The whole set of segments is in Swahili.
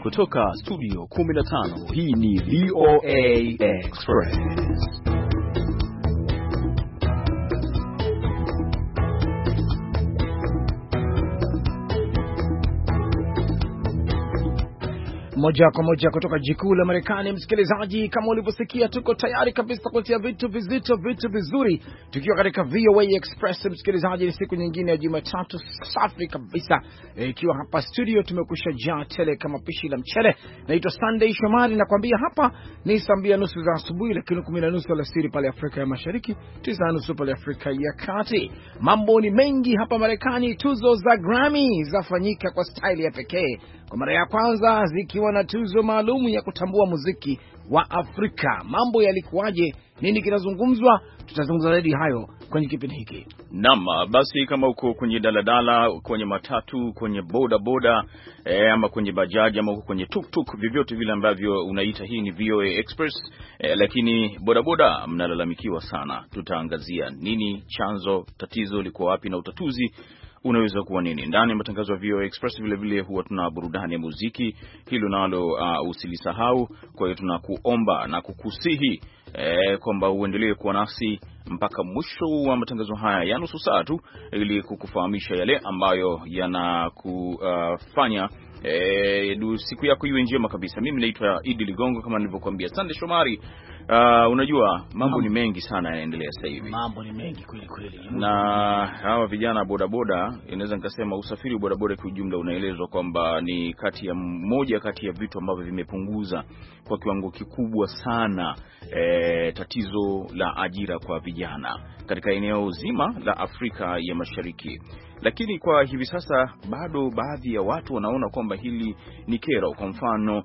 kutoka studio 15, hii ni VOA Express. Moja kwa moja kutoka jikuu la Marekani, msikilizaji, kama ulivyosikia tuko tayari kabisa kuletea vitu vizito, vitu vizuri tukiwa katika VOA Express. Msikilizaji, ni siku nyingine ya Jumatatu safi kabisa, ikiwa hapa studio tumekusha jaa tele kama pishi la mchele. Naitwa Sunday Shomari, nakwambia hapa ni saa 2:30 za asubuhi, lakini 10:30 alasiri pale Afrika ya Mashariki, 9:30 pale Afrika ya Kati. Mambo ni mengi hapa Marekani. Tuzo za Grammy zafanyika kwa style ya pekee kwa mara ya kwanza, zikiwa na tuzo maalum ya kutambua muziki wa Afrika. Mambo yalikuwaje? Nini kinazungumzwa? Tutazungumza zaidi hayo kwenye kipindi hiki. Naam, basi kama uko kwenye daladala, kwenye matatu, kwenye boda boda, ama kwenye bajaji, ama uko kwenye tuk-tuk, vyovyote vile ambavyo unaita, hii ni VOA Express. Lakini boda boda mnalalamikiwa sana. Tutaangazia nini chanzo, tatizo liko wapi, na utatuzi unaweza kuwa nini. Ndani ya matangazo ya VOA Express vile vile huwa tuna burudani ya muziki, hilo nalo usilisahau. Kwa hiyo tunakuomba na kukusihi kwamba uendelee kuwa nasi mpaka mwisho wa matangazo haya ya nusu saa tu, ili kukufahamisha yale ambayo yanakufanya siku yako iwe njema kabisa. Mimi naitwa Idi Ligongo, kama nilivyokuambia. Sunday Shomari, unajua mambo ni mengi sana yanaendelea sasa hivi. Mambo ni mengi kweli kweli. Na hawa vijana bodaboda, inaweza nikasema usafiri bodaboda kwa ujumla unaelezwa kwamba ni moja kati ya vitu ambavyo vimepunguza kwa kiwango kikubwa sana tatizo la ajira kwa vijana katika eneo zima la Afrika ya Mashariki. Lakini kwa hivi sasa bado baadhi ya watu wanaona kwamba hili ni kero. Kwa mfano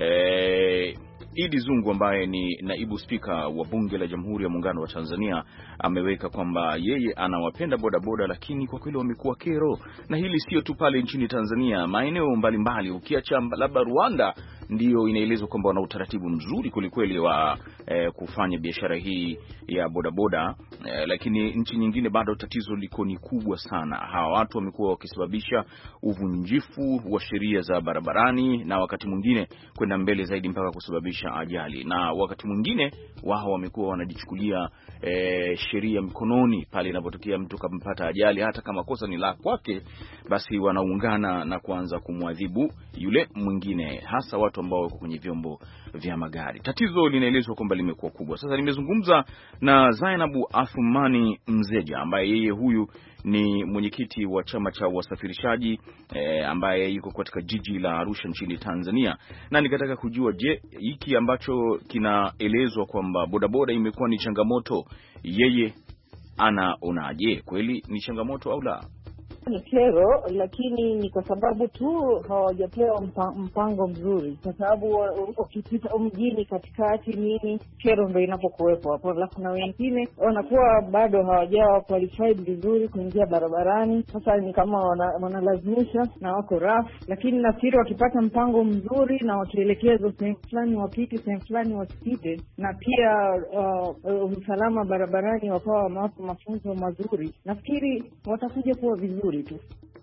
Idi Zungu ambaye ni naibu spika wa bunge la Jamhuri ya Muungano wa Tanzania ameweka kwamba yeye anawapenda bodaboda, lakini kwa kweli wamekuwa kero. Na hili sio tu pale nchini Tanzania, maeneo mbalimbali, ukiacha labda Rwanda ndio inaelezwa kwamba wana utaratibu mzuri kulikweli wa kufanya biashara hii ya bodaboda, lakini nchi nyingine bado tatizo liko ni kubwa sana. Hawa watu wamekuwa wakisababisha uvunjifu wa sheria za barabarani, na wakati mwingine kwenda mbele zaidi mpaka kusababisha ajali, na wakati mwingine wao wamekuwa wanajichukulia sheria mkononi pale inapotokea mtu kampata ajali. Hata kama kosa ni la kwake, basi wanaungana na kuanza kumwadhibu yule mwingine, hasa watu ambao wako kwenye vyombo vya magari. Tatizo linaelezwa kwamba limekuwa kubwa. Sasa nimezungumza na Zainabu Athumani Mzeja ambaye yeye huyu ni mwenyekiti wa chama cha wasafirishaji ambaye yuko katika jiji la Arusha nchini Tanzania, na nikataka kujua, je, hiki ambacho kinaelezwa kwamba bodaboda imekuwa ni changamoto, yeye anaonaje? Kweli ni changamoto au la? Ni kero, lakini ni kwa sababu tu hawajapewa mpango mzuri, kwa sababu ukipita mjini katikati nini, kero ndio inapokuwepo hapo. Alafu na wengine wanakuwa bado hawajawa qualified vizuri kuingia barabarani. Sasa ni kama wanalazimisha na wako rough, lakini nafikiri wakipata mpango mzuri na wakielekezwa sehemu fulani wapite, sehemu fulani wasipite, na pia usalama barabarani wakawa mafunzo mazuri, nafikiri watakuja kuwa vizuri tu.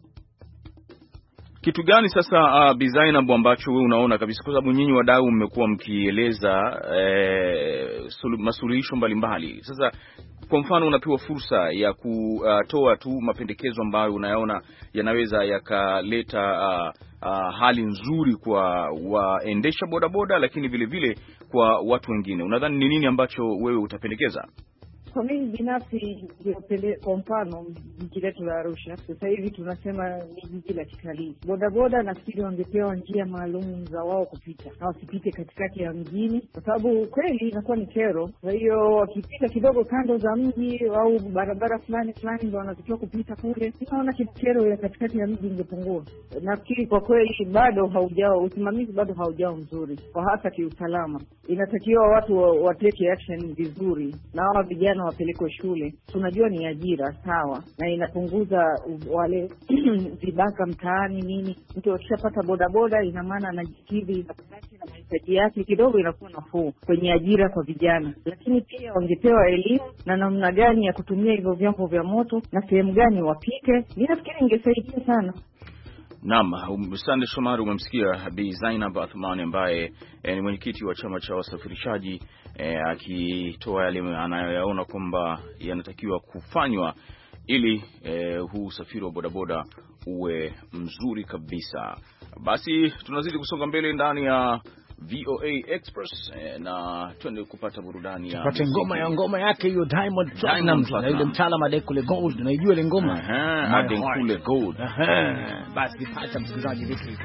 Kitu gani sasa Bi Zainab ambacho wewe unaona kabisa, kwa sababu nyinyi wadau mmekuwa mkieleza masuluhisho mbalimbali. Sasa kwa mfano unapewa fursa ya kutoa tu mapendekezo ambayo unayaona yanaweza yakaleta hali nzuri kwa waendesha bodaboda, lakini vile vile kwa watu wengine, unadhani ni nini ambacho wewe utapendekeza? Kwa mimi binafsi, kwa mfano jiji letu la Arusha sasa hivi tunasema ni jiji la kitalii. Bodaboda nafikiri wangepewa njia maalum za wao kupita, na wasipite katikati ya mjini, kwa sababu kweli inakuwa ni kero. Kwa hiyo wakipita kidogo kando za mji au barabara fulani ndio wanatakiwa kupita kule, naona kero ya katikati ya mji ingepungua. Nafikiri kwa kweli bado usimamizi bado haujao mzuri, kwa hasa kiusalama. Inatakiwa watu wateke action vizuri, na hawa vijana wapelekwe shule. Tunajua ni ajira sawa, na inapunguza wale vibaka mtaani nini. Mtu akishapata bodaboda, ina maana anajikidhi na mahitaji yake, kidogo inakuwa nafuu kwenye ajira kwa vijana. Lakini pia wangepewa elimu na namna gani ya kutumia hivyo vyombo vya moto na sehemu gani wapite. Mimi nafikiri ingesaidia sana. Naam, Sande Shomari, umemsikia Bi Zainab Athmani ambaye ni mwenyekiti wa chama cha wasafirishaji akitoa yale anayoyaona kwamba yanatakiwa kufanywa ili huu usafiri wa bodaboda uwe mzuri kabisa. Basi tunazidi kusonga mbele ndani ya VOA Express na twende kupata burudani ya tupate ngoma yake hiyo Diamond Platnumz na ile mtaalamu Adenkule Gold. Unaijua ile ngoma Adenkule Gold. Basi pata msikilizaji vitu hivyo.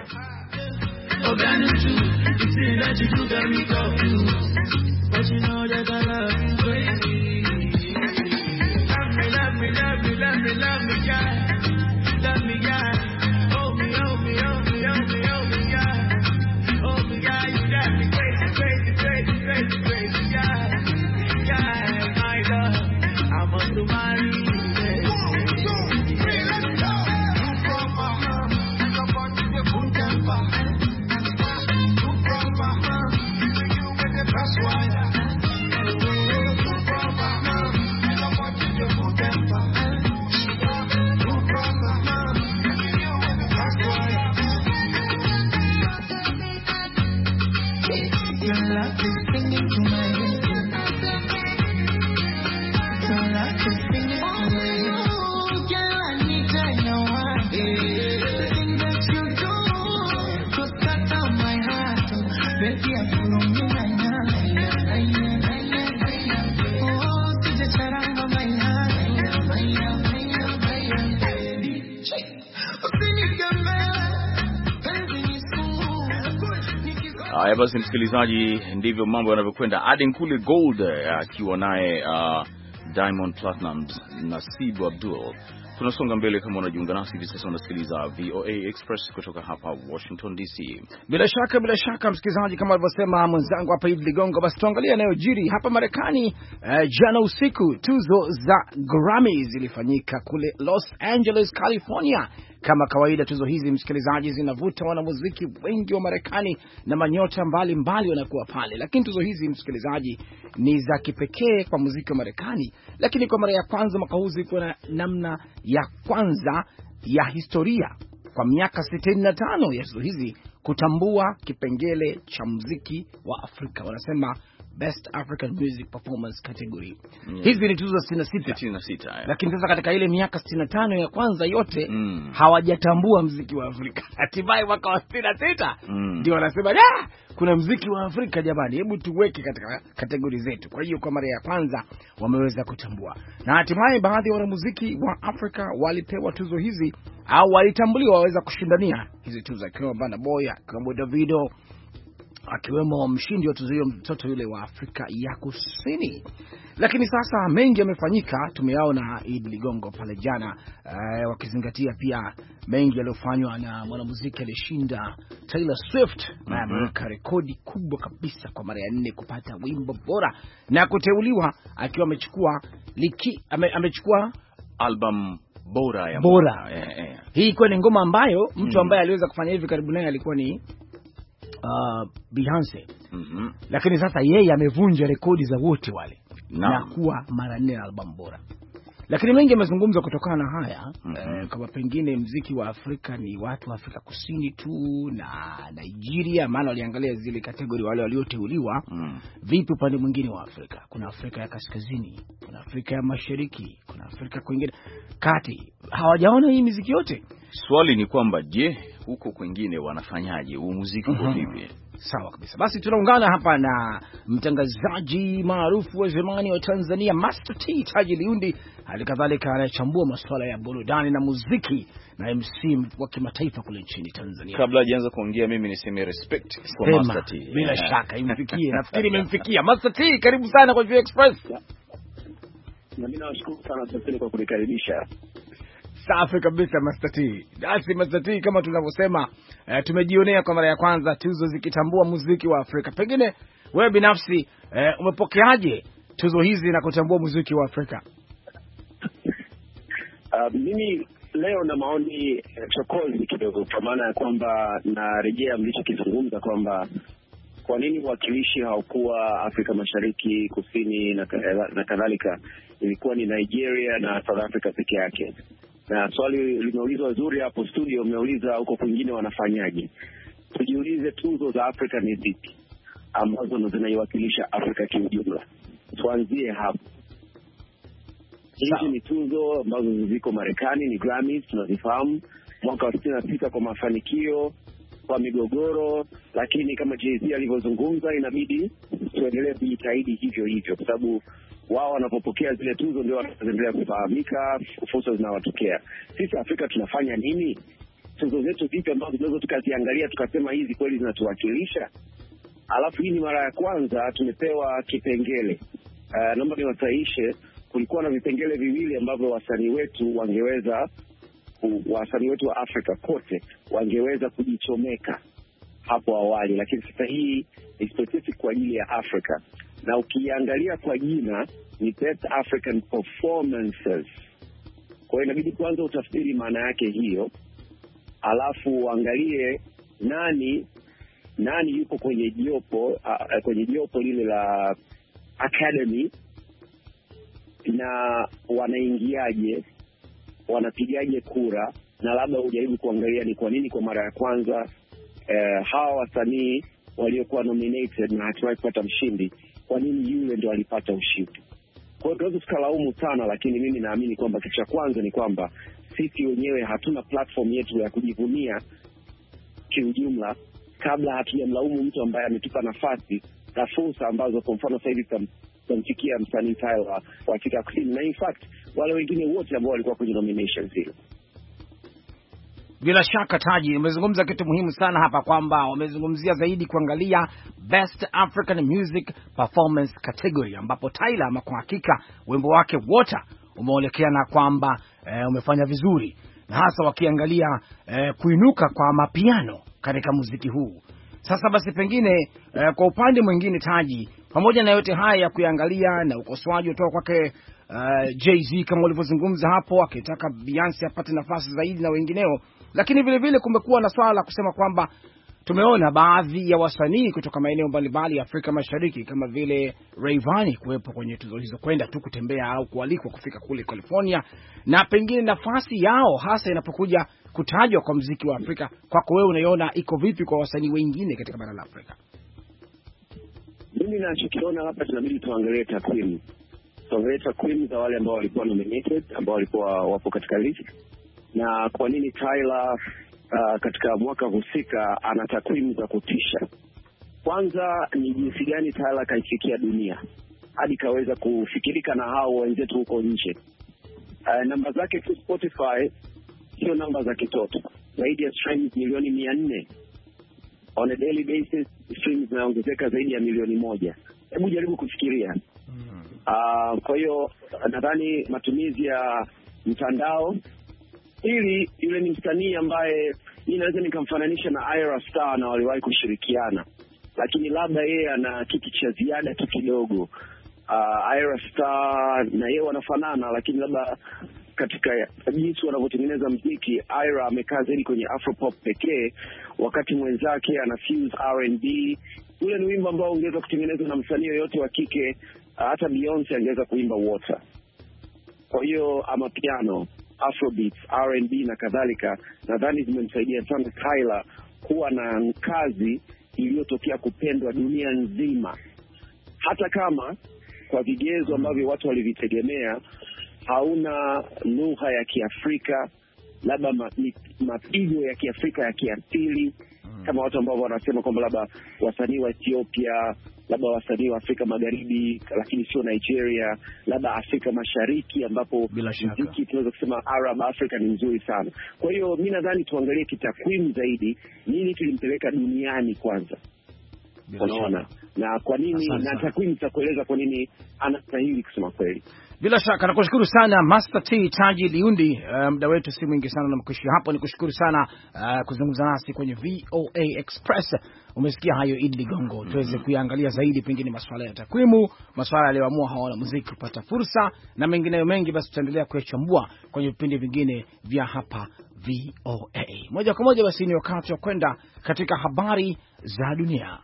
Haya basi msikilizaji, ndivyo mambo yanavyokwenda. Adenkule Gold akiwa naye Diamond Platnumz na Nasibu Abdul. Tunasonga mbele, kama unajiunga nasi hivi sasa unasikiliza VOA Express kutoka hapa Washington DC. Bila shaka msikilizaji, kama alivyosema mwenzangu hapa Idi Ligongo, basi tuangalie yanayojiri hapa Marekani. Jana usiku tuzo za Grammy zilifanyika kule Los Angeles, California. Kama kawaida tuzo hizi msikilizaji zinavuta wanamuziki wengi wa Marekani na manyota mbalimbali wanakuwa pale. Lakini tuzo hizi msikilizaji ni za kipekee kwa muziki wa Marekani, lakini kwa mara ya kwanza mwaka huu ziko na namna ya kwanza ya historia kwa miaka 65 ya tuzo hizi kutambua kipengele cha muziki wa Afrika. Wanasema Best African Music Performance Category. Hizi ni tuzo 66. Lakini sasa katika ile miaka 65 ya kwanza yote hawajatambua muziki wa Afrika. Hatimaye mwaka wa 66 ndio wanasema kuna muziki wa Afrika jamani, hebu tuweke katika kategori zetu. Kwa hiyo kwa mara ya kwanza wameweza kutambua. Na hatimaye baadhi ya wanamuziki wa Afrika walipewa tuzo hizi au walitambuliwa waweza kushindania hizi tuzo, akiwemo Burna Boy, akiwemo Davido, akiwemo mshindi wa tuzo hiyo mtoto yule wa Afrika ya Kusini. Lakini sasa mengi yamefanyika, tumeyaona Idi Ligongo pale jana, wakizingatia pia mengi yaliyofanywa na mwanamuziki aliyeshinda Taylor Swift na ameweka rekodi kubwa kabisa kwa mara ya 4 kupata wimbo bora na kuteuliwa akiwa amechukua album bora ya bora. Hii ilikuwa ni ngoma ambayo mtu ambaye aliweza kufanya hivi karibu naye alikuwa ni Beyonce. Lakini sasa yeye amevunja rekodi za wote wale na kuwa mara 4 album bora. Lakini mengi yamezungumzwa kutokana na haya, kama pengine muziki wa Afrika ni watu wa Afrika Kusini tu na Nigeria, maana waliangalia zile kategori wale walioteuliwa. Vipi upande mwingine wa Afrika? Kuna Afrika ya Kaskazini, kuna Afrika ya Mashariki, kuna Afrika kwingine kati. Hawajaona hii muziki yote. Swali ni kwamba je, huko kwingine wanafanyaje huu muziki kwa vipi? Sawa kabisa. Basi tunaungana hapa na mtangazaji maarufu wa zamani wa Tanzania Master T Taji Liundi, halikadhalika anayechambua masuala ya burudani na muziki na MC wa kimataifa kule nchini Tanzania. Kabla hajaanza kuongea mimi niseme respect kwa Master T. Bila shaka imfikie. Nafikiri imemfikia. Master T, karibu sana kwa VOA Express. Na mimi nawashukuru sana asante kwa kunikaribisha. Safi kabisa Master T. Basi Master T, kama tunavyosema, tumejionea kwa mara ya kwanza tuzo zikitambua muziki wa Afrika. Pengine wewe binafsi umepokeaje tuzo hizi na kutambua muziki wa Afrika? Mimi leo na maoni chokozi kidogo, kwa maana ya kwamba narejea mlichokizungumza kwamba kwa nini wakilishi hawakuwa Afrika Mashariki, Kusini na kadhalika, ilikuwa ni Nigeria na South Africa peke yake. Na swali limeulizwa zuri hapo studio, umeuliza huko kwingine wanafanyaje. Tujiulize tuzo za Afrika ni zipi ambazo zinaiwakilisha Afrika kiujumla. Tuanzie hapo. Hizi ni tuzo ambazo ziko Marekani, ni Grammys, tunazifahamu. Mwaka wa 66 kwa mafanikio, kwa migogoro, lakini kama Jay-Z alivyozungumza, inabidi tuendelee kujitahidi hivyo hivyo, kwa sababu wao wanapopokea zile tuzo ndio wanaendelea kufahamika, fursa zinawatokea. Sisi Afrika tunafanya nini? Tuzo zetu zipi ambazo tunaweza tukaziangalia tukasema hizi kweli zinatuwakilisha? Alafu hii ni mara ya kwanza tumepewa kipengele. Naomba niwasahihishe, kulikuwa na vipengele viwili ambavyo wasanii wetu wa Afrika kote wangeweza kujichomeka hapo awali, lakini sasa hii ni specific kwa ajili ya Afrika. Na ukiangalia kwa jina ni Best African Performances. Kwa hiyo inabidi kwanza utafsiri maana yake hiyo, alafu uangalie nani yuko kwenye jopo lile la Academy, na wanaingiaje, wanapigaje kura, na labda ujaribu kuangalia ni kwa nini kwa mara ya kwanza hawa wasanii waliokuwa nominated na hatimaye kupata mshindi, kwa nini yule ndio alipata ushindi. Kwa hiyo tunaweza tukalaumu sana, lakini mimi naamini kwamba kitu cha kwanza ni kwamba sisi wenyewe hatuna platform yetu ya kujivunia kiujumla, kabla hatujamlaumu mtu ambaye ametupa nafasi na fursa ambazo kwa mfano sasa hivi tamfikia msanii Tyler wa Afrika Kusini, na in fact wale wengine wote ambao walikuwa kwenye nominations zile. Bila shaka Taji, umezungumza kitu muhimu sana hapa, kwamba wamezungumzia zaidi kuangalia Best African Music Performance Category, ambapo Tyler ama kwa hakika wimbo wake wote umeonekana kwamba umefanya vizuri, na hasa wakiangalia kuinuka kwa mapiano katika muziki huu. Sasa basi pengine kwa upande mwingine Taji, pamoja na yote haya ya kuangalia na ukosoaji kutoka kwake Jay-Z kama ulivyozungumza hapo, akitaka Beyonce apate nafasi zaidi na wengineo, lakini vile vile kumekuwa na swala la kusema kwamba tumeona baadhi ya wasanii kutoka maeneo mbalimbali ya Afrika Mashariki kama vile Rayvanny kuwepo kwenye tuzo hizo, kwenda tu kutembea au kualikwa kufika kule California, na pengine nafasi yao hasa inapokuja kutajwa kwa muziki wa Afrika, kwako wewe unaiona iko vipi kwa wasanii wengine katika bara la Afrika? Mimi ninachokiona hapa, tunabidi tuangalie takwimu. Tuangalie takwimu za wale ambao walikuwa nominated, ambao walikuwa wapo katika list, na kwa nini Tyler katika mwaka husika ana takwimu za kutisha. Kwanza ni jinsi gani Tyler kaifikia dunia hadi kaweza kufikirika na hao wenzetu huko nje. Namba zake tu Spotify sio namba za kitoto, zaidi ya streams milioni 400 on a daily basis, streams zinaongezeka zaidi ya milioni 1. Hebu jaribu kufikiria. Kwa hiyo nadhani matumizi ya mtandao, ili yule ni msanii ambaye mimi naweza nikamfananisha na Ira Star, na waliwahi kushirikiana, lakini labda yeye ana kitu cha ziada tu kidogo. Ira Star na yeye wanafanana, lakini labda katika jinsi wanavyotengeneza muziki, Ira amekaa zaidi kwenye Afropop pekee, wakati mwenzake ana fuse R&B. Ule ni wimbo ambao ungeweza kutengenezwa na msanii yoyote wa kike, hata Beyonce angeweza kuimba Water. Kwa hiyo ama piano, Afrobeats, R&B na kadhalika, nadhani zimemsaidia sana Tyler kuwa na kazi iliyotokea kupendwa dunia nzima, hata kama kwa vigezo ambavyo watu walivitegemea hauna lugha ya Kiafrika, labda mapigo ya Kiafrika ya kiasili, kama watu ambao wanasema kwamba labda wasanii wa Ethiopia, labda wasanii wa Afrika Magharibi lakini sio Nigeria, labda Afrika Mashariki ambapo muziki tunaweza kusema Arab Africa ni mzuri sana. Kwa hiyo mimi nadhani tuangalie kitakwimu zaidi, nini kilimpeleka duniani kwanza. Unaona? Na kwa nini, na takwimu zitakueleza kwa nini anastahili kusema kweli. Bila shaka nakushukuru sana Master T Taji Liundi. Muda wetu si mwingi sana na mkushia hapo. Nikushukuru sana kuzungumza nasi kwenye VOA Express. Umesikia hayo Idi Ligongo, tuweze kuangalia zaidi pengine masuala ya takwimu, masuala yaliyoamua hawana muziki kupata fursa na mengineyo mengi. Basi tutaendelea kuyachambua kwenye vipindi vingine vya hapa VOA. Moja kwa moja basi ni wakati wa kwenda katika habari za dunia.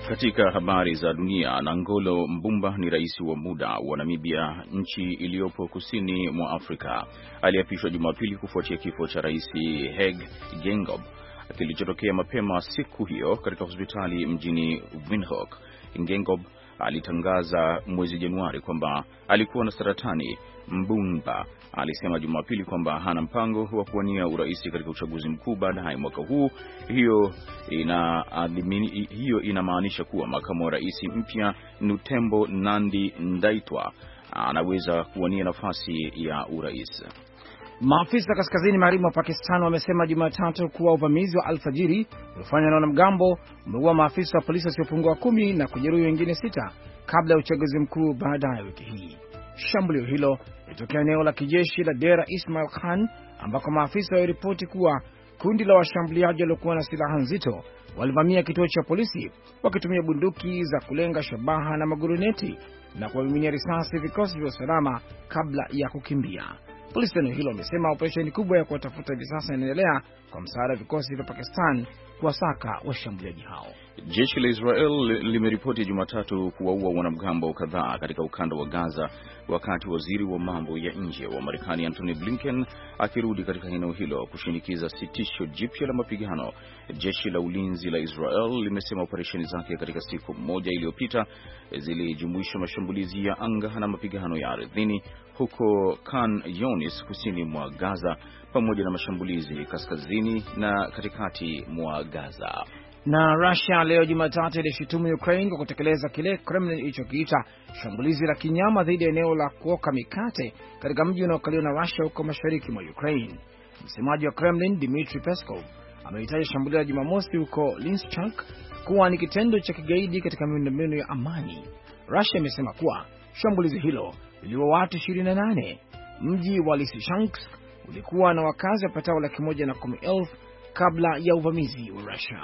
katika habari za dunia, Nangolo Mbumba ni rais wa muda wa Namibia, nchi iliyopo kusini mwa Afrika. Aliapishwa Jumapili kufuatia kifo cha rais Hage Geingob kilichotokea mapema siku hiyo katika hospitali mjini Windhoek. Geingob alitangaza mwezi Januari kwamba alikuwa na saratani. Mbumba alisema Jumapili kwamba hana mpango wa kuwania urais katika uchaguzi mkuu baadaye mwaka huu. Hiyo inamaanisha kuwa makamu wa rais mpya Nutembo Nandi-Ndaitwah anaweza kuwania nafasi ya urais. Maafisa kaskazini magharibi wa Pakistan wamesema Jumatatu kuwa uvamizi wa alfajiri uliofanywa na wanamgambo umeua maafisa wa polisi wasiopungua 10 na kujeruhi wengine 6 kabla ya uchaguzi mkuu baadaye wiki hii. Shambulio hilo lilitokea eneo la kijeshi la Dera Ismail Khan ambako maafisa waliripoti kuwa kundi la washambuliaji waliokuwa na silaha nzito walivamia kituo cha polisi wakitumia bunduki za kulenga shabaha na maguruneti na kuwamiminia risasi vikosi vya usalama kabla ya kukimbia. Polisi eneo hilo wamesema operesheni kubwa ya kuwatafuta hivi sasa inaendelea kwa msaada wa vikosi vya Pakistan kuwasaka washambuliaji hao. Jeshi la Israel limeripoti Jumatatu kuwaua wanamgambo kadhaa katika ukanda wa Gaza, wakati waziri wa mambo ya nje wa Marekani Antony Blinken akirudi katika eneo hilo kushinikiza sitisho jipya la mapigano. Jeshi la ulinzi la Israel limesema operesheni zake katika siku moja iliyopita zilijumuisha mashambulizi ya anga na mapigano ya ardhini huko Khan Younis kusini mwa Gaza, pamoja na mashambulizi kaskazini na katikati mwa Gaza. Na Russia leo Jumatatu ilishutumu Ukraine kwa kutekeleza kile Kremlin ilichokiita shambulizi la kinyama dhidi ya eneo la kuoka mikate katika mji unaokaliwa na Russia huko mashariki mwa Ukraine. Msemaji wa Kremlin Dmitry Peskov ameitaja shambulio la Jumamosi huko Lysychansk kuwa ni kitendo cha kigaidi katika miundombinu ya amani. Russia imesema kuwa shambulizi hilo liliua watu 28. Mji wa Lysychansk ulikuwa na wakazi wapatao 110,000 kabla ya uvamizi wa Russia.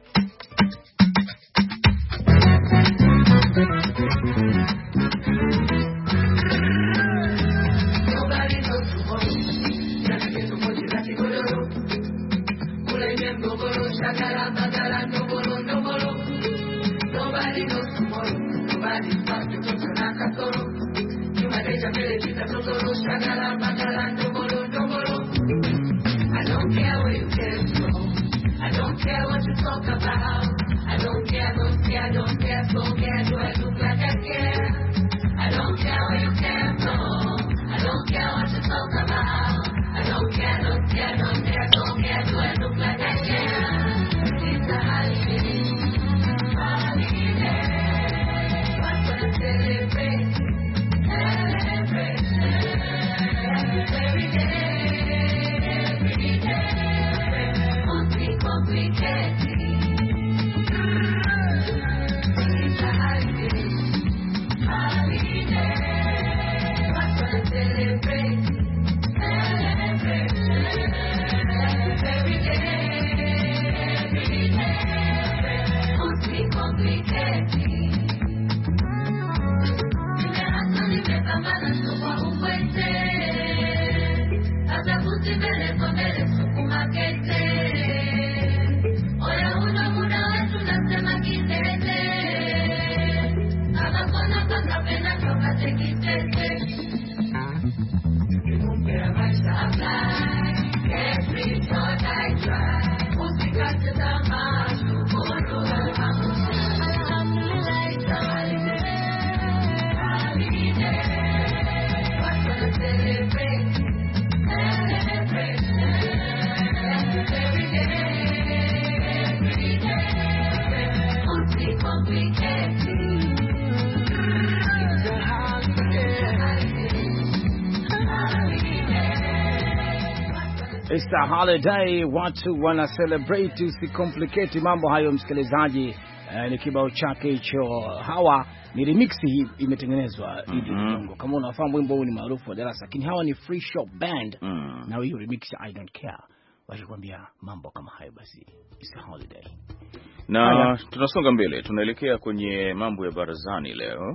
It's a holiday, watu wana celebrate, usicomplicate mambo hayo msikilizaji. Ni kibao chake hicho. Hawa ni remix hii imetengenezwa hivi Kongo. Kama unafahamu wimbo huu ni maarufu wa Darasa, lakini hawa ni Free Shop Band na hiyo remix I Don't Care. Wakikwambia mambo kama hayo basi it's a holiday. Na tunasonga mbele, tunaelekea kwenye mambo ya barazani leo.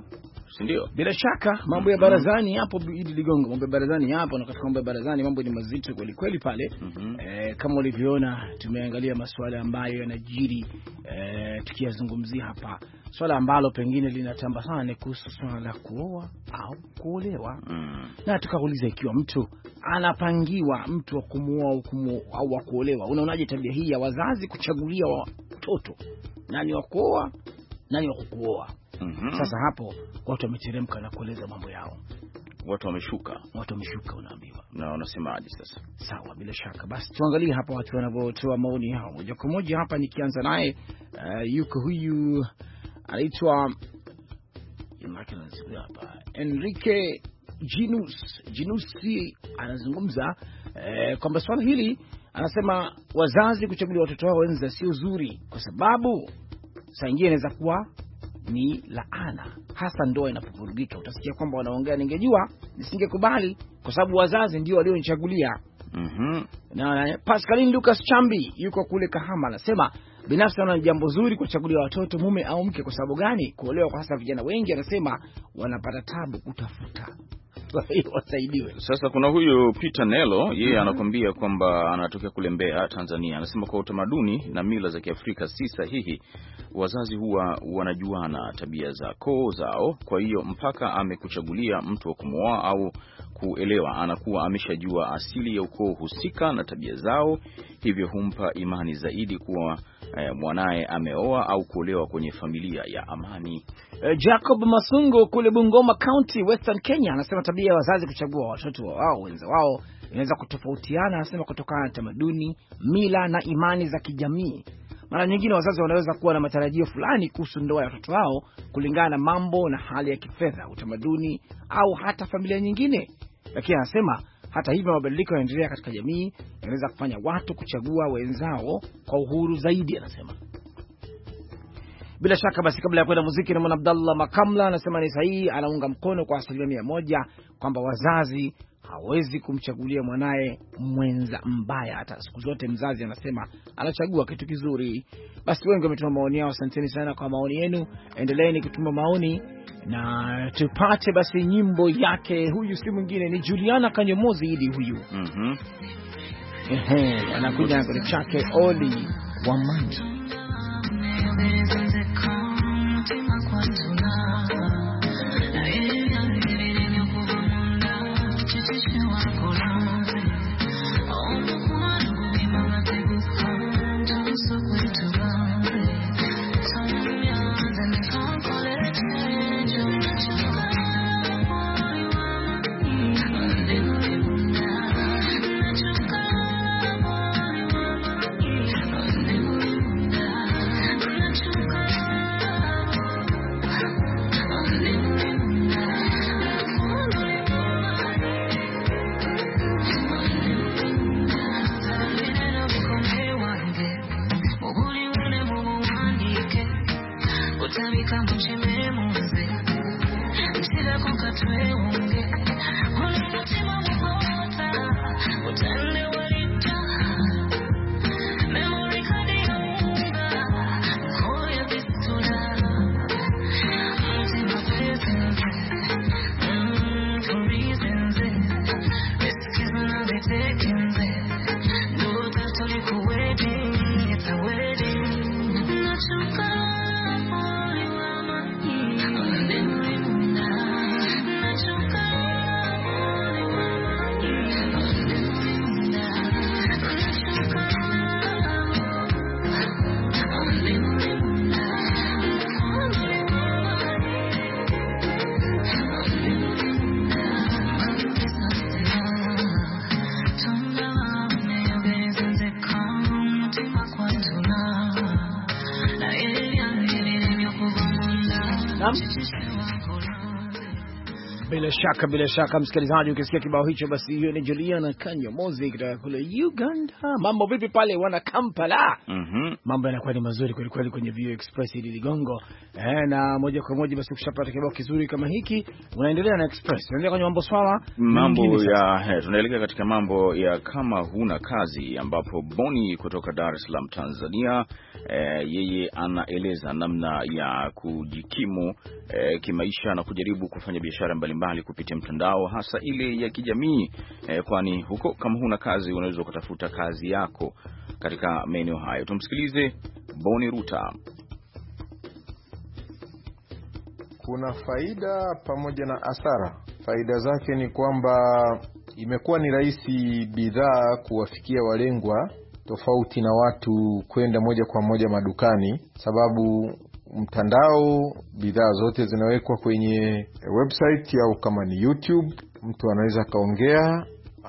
si ndio? Bila shaka mambo ya barazani hapo, Idi Ligongo, mambo ya barazani hapo, na katika mambo ya barazani mambo ni mazito kweli kweli pale. Kama ulivyoona tumeangalia masuala ambayo yanajiri, tukiyazungumzia hapa swala ambalo pengine linatamba sana ni kuhusu swala la kuoa au kuolewa. Na tukauliza ikiwa mtu anapangiwa mtu wa kumuoa au wa kuolewa, unaonaje tabia hii ya wazazi kuchagulia watoto nani wa kuoa nani wa kuoa? Sasa hapo watu wameteremka na kueleza mambo yao. Watu wameshuka unaambiwa. Na wanasemaje sasa? Sawa, bila shaka. Basi tuangalie hapa watu wanavyotoa maoni yao. Moja kwa moja hapa nikianza naye, yuko huyu anaitwa hapa Enrique Ginusi anazungumza kwamba swala hili, anasema wazazi kuchagulia watoto wao wenza sio zuri, kwa sababu saa nyingine inaweza kuwa ni laana, hasa ndoa inapovurugika. Utasikia kwamba wanaongea, ningejua nisingekubali kwa sababu wazazi ndio walionichagulia. Na Pascaline Lucas Chambi yuko kule Kahama anasema binafsi naona ni jambo zuri kuchagulia watoto mume au mke. Kwa sababu gani? Kuolewa kwa hasa vijana wengi, anasema wanapata tabu kutafuta wasaidiwe. Sasa kuna huyu Peter Nelo, yeye anakuambia kwamba anatokea kule Mbeya, Tanzania. Anasema kwa utamaduni na mila za Kiafrika si sahihi, wazazi huwa wanajuana tabia za koo zao, kwa hiyo mpaka amekuchagulia mtu wa kumuoa au kuelewa anakuwa ameshajua asili ya ukoo husika na tabia zao, hivyo humpa imani zaidi kuwa mwanae ameoa au kuolewa kwenye familia ya amani. Jacob Masungo kule Bungoma County, Western Kenya, anasema tabia ya wazazi kuchagua watoto wao wenza wao inaweza kutofautiana, anasema kutokana na tamaduni, mila na imani za kijamii. Mara nyingine wazazi wanaweza kuwa na matarajio fulani kuhusu ndoa ya watoto wao kulingana na mambo na hali ya kifedha, utamaduni au hata familia nyingine. Lakini anasema hata hivyo mabadiliko yanaendelea katika jamii yanaweza kufanya watu kuchagua wenzao kwa uhuru zaidi, anasema. Bila shaka basi, kabla ya kwenda muziki, na Abdallah Makamla anasema ni sahihi, anaunga mkono kwa 100% kwamba wazazi hawezi kumchagulia mwanae mwenza mbaya. Hata siku zote mzazi anasema anachagua kitu kizuri. Basi wengi wametuma maoni yao, asanteni sana kwa maoni yenu. Endeleeni kutuma maoni na tupate basi nyimbo yake. Huyu si mwingine ni Juliana Kanyomozi. Idi huyu anakuja na kile chake Oli wa Mani. Bila shaka msikilizaji, ukisikia kibao hicho basi hiyo ni Juliana Kanyomozi kutoka kule Uganda. Mambo vipi pale wana Kampala? Mambo yanakuwa ni mazuri kweli kweli kwenye Vio Express ili Ligongo. Na moja kwa moja basi ukishapata kibao kizuri kama hiki, unaendelea na Express. Tunaendelea kwenye tunaelekea katika mambo ya kama huna kazi, ambapo Boni kutoka Dar es Salaam Tanzania, yeye anaeleza namna ya kujikimu kimaisha na kujaribu kufanya biashara mbalimbali kupitia mtandao, hasa ile ya kijamii, kwani huko kama huna kazi unaweza kutafuta kazi yako katika maeneo hayo. Tumsikilize Boni Ruta. Kuna faida pamoja na hasara. Faida zake ni kwamba imekuwa ni rahisi bidhaa kuwafikia walengwa, tofauti na watu kwenda moja kwa moja madukani, sababu mtandao bidhaa zote zinawekwa kwenye website au kama ni YouTube, mtu anaweza kaongea,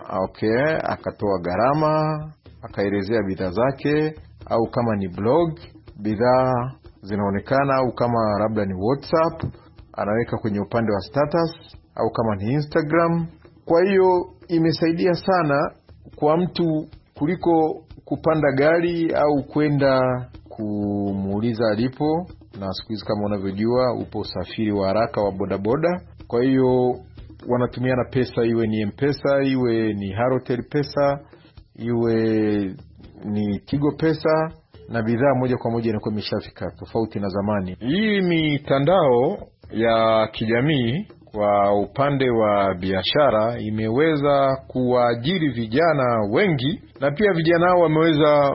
akatoa gharama, akaelezea bidhaa zake, au kama ni blog, bidhaa zinaonekana, au kama labda ni WhatsApp, anaweka kwenye upande wa status, au kama ni Instagram. Kwa hiyo imesaidia sana kwa mtu kuliko kupanda gari au kwenda kumuuliza alipo, na siku hizi kama unavyojua upo usafiri wa haraka wa bodaboda. Kwa hiyo wanatumiana pesa, iwe ni M-Pesa, iwe ni Halotel Pesa, iwe ni Tigo Pesa, na bidhaa moja kwa moja inakuwa imeshafika, tofauti na zamani. Hii mitandao ya kijamii kwa upande wa biashara imeweza kuajiri vijana wengi, na pia vijana hao wameweza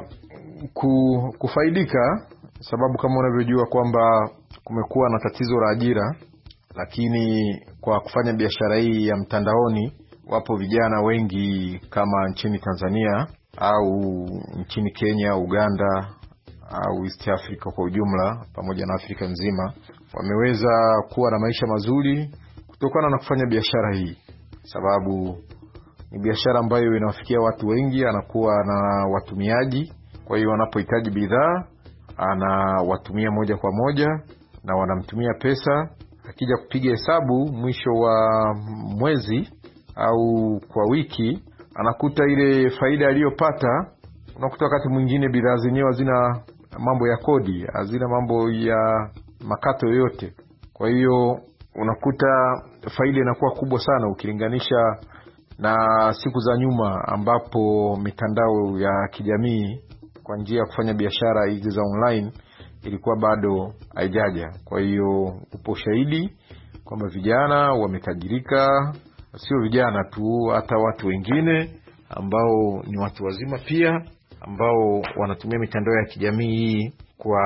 kufaidika, sababu kama unavyojua kwamba kumekuwa na tatizo la ajira, lakini kwa kufanya biashara hii ya mtandaoni wapo vijana wengi kama nchini Tanzania au nchini Kenya, Uganda au East Africa kwa ujumla, pamoja na Afrika nzima, wameweza kuwa na maisha mazuri kutokana na kufanya biashara hii, sababu ni biashara ambayo inawafikia watu wengi, anakuwa na watumiaji. Kwa hiyo wanapohitaji bidhaa anawatumia moja kwa moja na wanamtumia pesa. Akija kupiga hesabu mwisho wa mwezi au kwa wiki, anakuta ile faida aliyopata. Unakuta wakati mwingine bidhaa zenyewe hazina mambo ya kodi, hazina mambo ya makato yoyote. Kwa hiyo unakuta faida inakuwa kubwa sana ukilinganisha na siku za nyuma, ambapo mitandao ya kijamii kwa njia ya kufanya biashara hizi za online ilikuwa bado haijaja. Kwa hiyo upo shahidi kwamba vijana wametajirika, sio vijana tu, hata watu wengine ambao ni watu wazima pia, ambao wanatumia mitandao ya kijamii kwa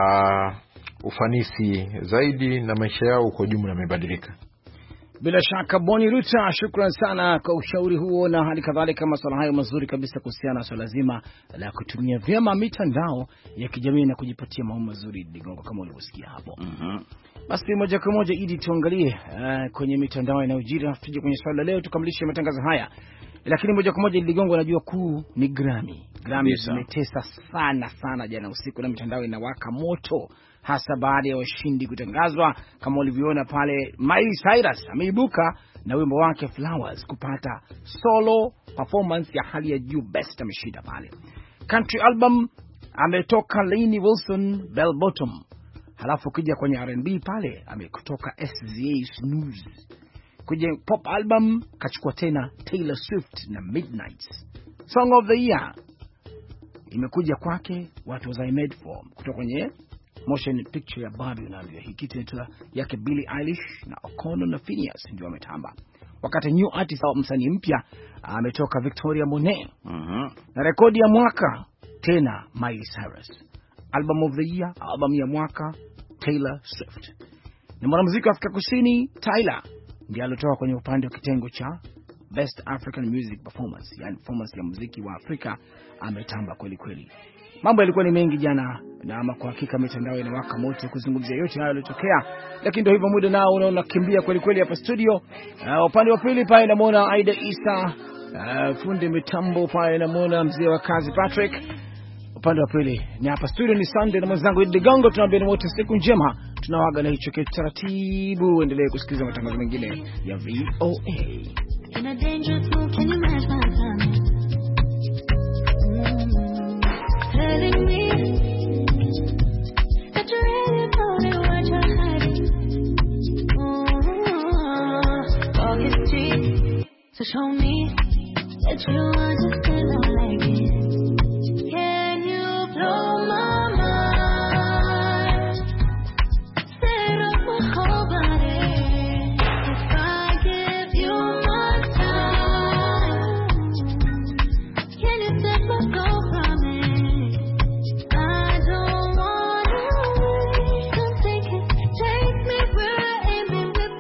ufanisi zaidi, na maisha yao kwa jumla yamebadilika. Bila shaka Boni Ruta, shukrani sana kwa ushauri huo, na hali kadhalika masuala hayo mazuri kabisa kuhusiana na swala zima la kutumia vyema mitandao ya kijamii na kujipatia mambo mazuri Ligongo, kama ulivyosikia hapo. Basi moja kwa moja Idi, tuangalie kwenye mitandao inayojiri, tuje kwenye swala leo tukamilishe matangazo haya. Lakini moja kwa moja Ligongo, najua kuu ni Grammy zimetesa sana jana usiku, na mitandao inawaka moto, hasa baada ya washindi kutangazwa. Kama ulivyoona pale, Miley Cyrus ameibuka na wimbo wake Flowers kupata solo performance ya hali ya juu, best ameshinda pale. Country album ametoka Lainey Wilson, Bell Bottom. Halafu kija kwenye R&B pale amekutoka SZA, Snooze. Kwenye pop album kachukua tena Taylor Swift na Midnight. Song of the Year imekuja kwake What Was I Made For, kutoka kwenye motion picture ya Barbie unavyo. Hii kitu yake Billie Eilish na O'Connor na Phineas ndio wametamba. Wakati new artist au msanii mpya ametoka Victoria Monet. Na rekodi ya mwaka tena Miley Cyrus. Album of the Year, album ya mwaka Taylor Swift. Ni mwanamuziki wa Afrika Kusini Tyler ndiye alitoka kwenye upande wa kitengo cha Best African Music Performance, yani performance ya muziki wa Afrika. Ametamba kweli kweli. Mambo yalikuwa ni mengi jana, na kwa hakika mitandao inawaka moto kuzungumzia yote hayo yaliyotokea, lakini ndio hivyo, muda nao unaona kimbia kweli kweli hapa studio. Upande wa pili pale namuona Aida Isa, fundi mitambo pale namuona mzee wa kazi Patrick. Upande wa pili ni hapa studio ni Sunday na mwenzangu Idi Ligongo, tunaambia wote siku njema tunawaga na hicho taratibu. Endelee kusikiliza matangazo mengine ya VOA. In a dangerous mood, can you match my time? Telling me that you really know what you're hiding. Walk the street to show me that you understand I like it.